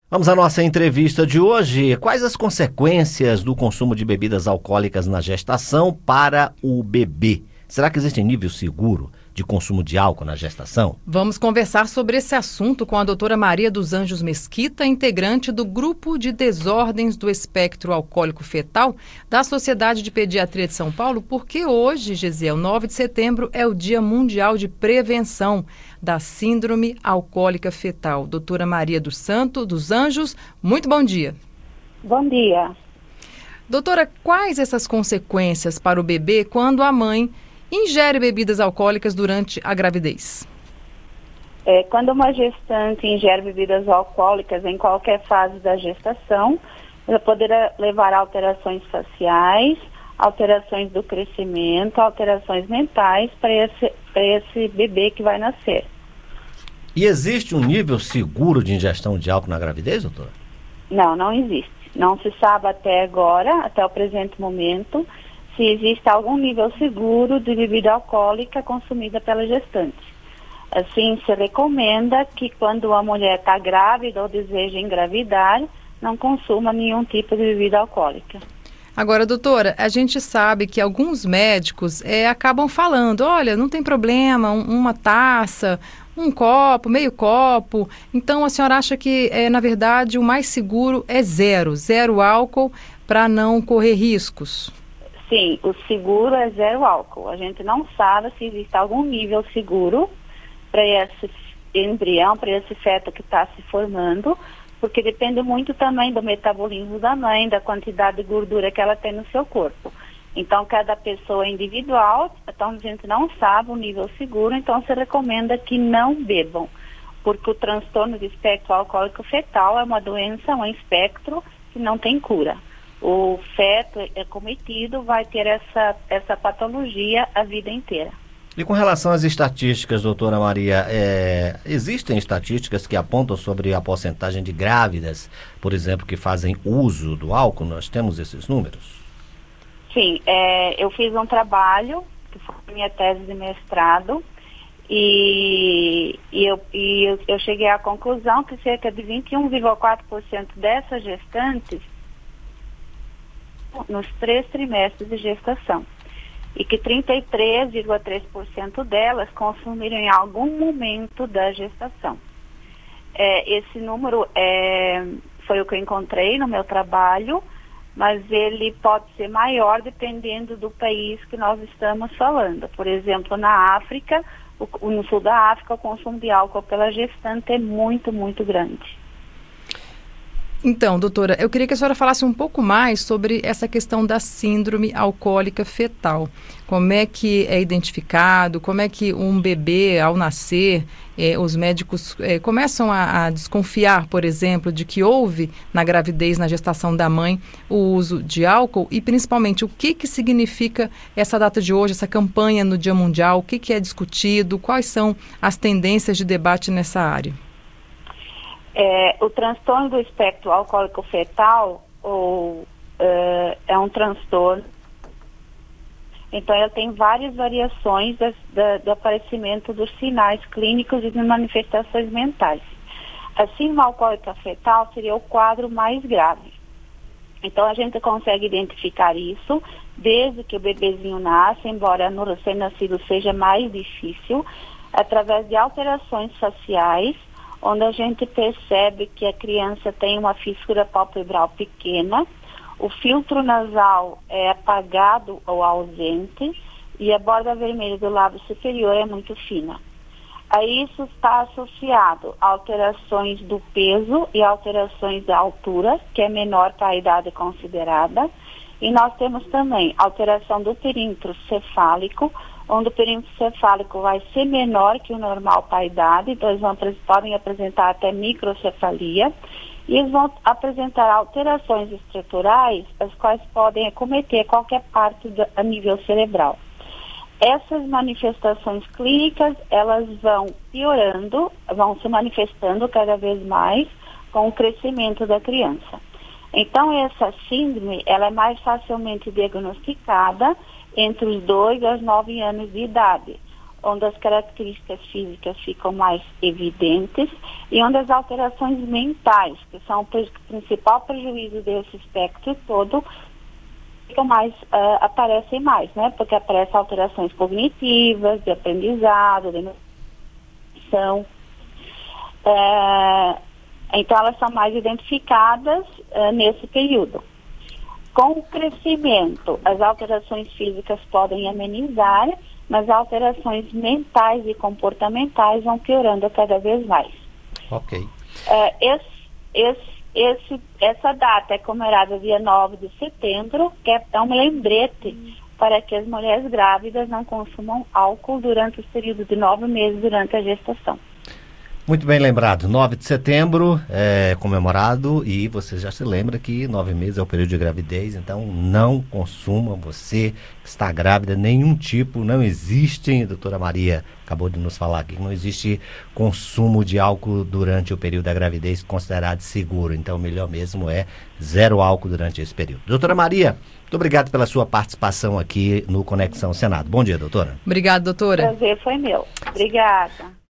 Vamos à nossa entrevista de hoje. Quais as consequências do consumo de bebidas alcoólicas na gestação para o bebê? Será que existe nível seguro de consumo de álcool na gestação? Vamos conversar sobre esse assunto com a doutora Maria dos Anjos Mesquita, integrante do Grupo de Desordens do Espectro Alcoólico Fetal da Sociedade de Pediatria de São Paulo, porque hoje, Gesiel, 9 de setembro, é o Dia Mundial de Prevenção da Síndrome Alcoólica Fetal. Doutora Maria dos Anjos, muito bom dia. Bom dia. Doutora, quais essas consequências para o bebê quando a mãe ingere bebidas alcoólicas durante a gravidez? Quando uma gestante ingere bebidas alcoólicas em qualquer fase da gestação, ela poderá levar a alterações faciais, alterações do crescimento, alterações mentais para esse bebê que vai nascer. E existe um nível seguro de ingestão de álcool na gravidez, doutora? Não existe. Não se sabe até agora, até o presente momento, se existe algum nível seguro de bebida alcoólica consumida pela gestante. Assim, se recomenda que quando a mulher está grávida ou deseja engravidar, não consuma nenhum tipo de bebida alcoólica. Agora, doutora, a gente sabe que alguns médicos acabam falando, olha, não tem problema, uma taça, um copo, meio copo. Então, a senhora acha que, na verdade, o mais seguro é zero álcool para não correr riscos? Sim, o seguro é zero álcool. A gente não sabe se existe algum nível seguro para esse embrião, para esse feto que está se formando, porque depende muito também do metabolismo da mãe, da quantidade de gordura que ela tem no seu corpo. Então, cada pessoa é individual, então a gente não sabe o nível seguro, então se recomenda que não bebam, porque o transtorno de espectro alcoólico fetal é uma doença, um espectro que não tem cura. O feto cometido vai ter essa patologia a vida inteira. E com relação às estatísticas, doutora Maria, existem estatísticas que apontam sobre a porcentagem de grávidas, por exemplo, que fazem uso do álcool? Nós temos esses números? Sim, eu fiz um trabalho, que foi a minha tese de mestrado, e eu cheguei à conclusão que cerca de 21,4% dessas gestantes nos 3 trimestres de gestação, e que 33,3% delas consumiram em algum momento da gestação. Esse número foi o que eu encontrei no meu trabalho, mas ele pode ser maior dependendo do país que nós estamos falando. Por exemplo, na África, no sul da África, o consumo de álcool pela gestante é muito, muito grande. Então, doutora, eu queria que a senhora falasse um pouco mais sobre essa questão da síndrome alcoólica fetal. Como é que é identificado, como é que um bebê, ao nascer, os médicos começam a desconfiar, por exemplo, de que houve na gravidez, na gestação da mãe, o uso de álcool e, principalmente, o que significa essa data de hoje, essa campanha no Dia Mundial, o que é discutido, quais são as tendências de debate nessa área? O transtorno do espectro alcoólico fetal é um transtorno, então ele tem várias variações do aparecimento dos sinais clínicos e de manifestações mentais. A síndrome alcoólica fetal seria o quadro mais grave. Então a gente consegue identificar isso desde que o bebezinho nasce, embora no recém-nascido seja mais difícil, através de alterações faciais, onde a gente percebe que a criança tem uma fissura palpebral pequena, o filtro nasal é apagado ou ausente e a borda vermelha do lábio superior é muito fina. A isso está associado a alterações do peso e alterações da altura, que é menor para a idade considerada, e nós temos também alteração do perímetro cefálico, onde o perímetro cefálico vai ser menor que o normal para a idade, então eles podem apresentar até microcefalia, e eles vão apresentar alterações estruturais, as quais podem acometer qualquer parte a nível cerebral. Essas manifestações clínicas, elas vão piorando, vão se manifestando cada vez mais com o crescimento da criança. Então, essa síndrome, ela é mais facilmente diagnosticada entre os 2 aos 9 anos de idade, onde as características físicas ficam mais evidentes e onde as alterações mentais, que são o principal prejuízo desse espectro todo, aparecem mais, né? Porque aparecem alterações cognitivas, de aprendizado, de emoção. Então, elas são mais identificadas nesse período. Com o crescimento, as alterações físicas podem amenizar, mas alterações mentais e comportamentais vão piorando cada vez mais. Ok. Essa data é comemorada dia 9 de setembro, que é um lembrete para que as mulheres grávidas não consumam álcool durante o período de 9 meses durante a gestação. Muito bem lembrado, 9 de setembro é comemorado e você já se lembra que 9 meses é o período de gravidez, então não consuma, você que está grávida, nenhum tipo, não existe, a doutora Maria acabou de nos falar aqui, não existe consumo de álcool durante o período da gravidez considerado seguro, então o melhor mesmo é zero álcool durante esse período. Doutora Maria, muito obrigado pela sua participação aqui no Conexão Senado. Bom dia, doutora. Obrigada, doutora. O prazer foi meu. Obrigada.